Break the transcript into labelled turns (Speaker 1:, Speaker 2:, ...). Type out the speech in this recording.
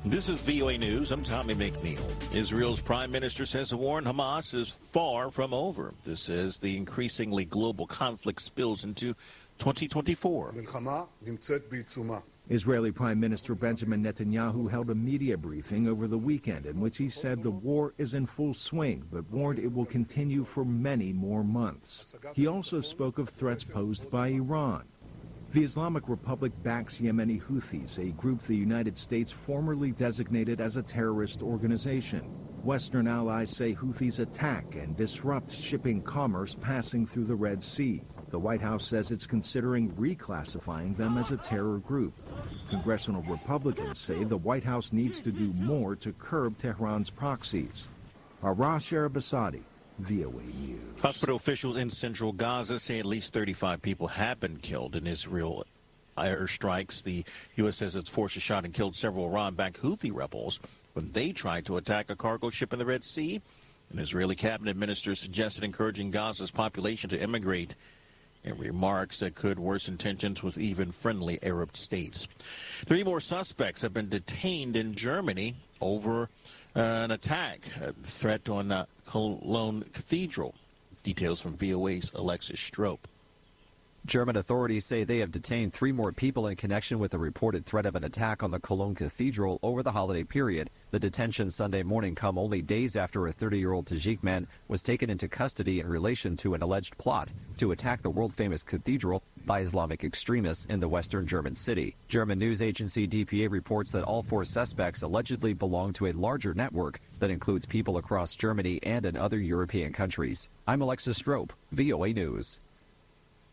Speaker 1: This is VOA News. I'm Tommy McNeil. Israel's prime minister says the war in Hamas is far from over. This as the increasingly global conflict spills into 2024.
Speaker 2: Israeli Prime Minister Benjamin Netanyahu held a media briefing over the weekend in which he said the war is in full swing, but warned it will continue for many more months. He also spoke of threats posed by Iran. The Islamic Republic backs Yemeni Houthis, a group the United States formerly designated as a terrorist organization. Western allies say Houthis attack and disrupt shipping commerce passing through the Red Sea. The White House says it's considering reclassifying them as a terror group. Congressional Republicans say the White House needs to do more to curb Tehran's proxies. Arash Arabasadi, VOA News.
Speaker 1: Hospital officials in central Gaza say at least 35 people have been killed in Israel airstrikes. The U.S. says its forces shot and killed several Iran-backed Houthi rebels when they tried to attack a cargo ship in the Red Sea. An Israeli cabinet minister suggested encouraging Gaza's population to immigrate, in remarks that could worsen tensions with even friendly Arab states. 3 more suspects have been detained in Germany over an attack, a threat on Cologne Cathedral. Details from VOA's Alexis Stroop.
Speaker 3: German authorities say they have detained 3 more people in connection with the reported threat of an attack on the Cologne Cathedral over the holiday period. The detentions Sunday morning come only days after a 30-year-old Tajik man was taken into custody in relation to an alleged plot to attack the world-famous cathedral by Islamic extremists in the western German city. German news agency DPA reports that all 4 suspects allegedly belong to a larger network that includes people across Germany and in other European countries. I'm Alexis Stroop, VOA News.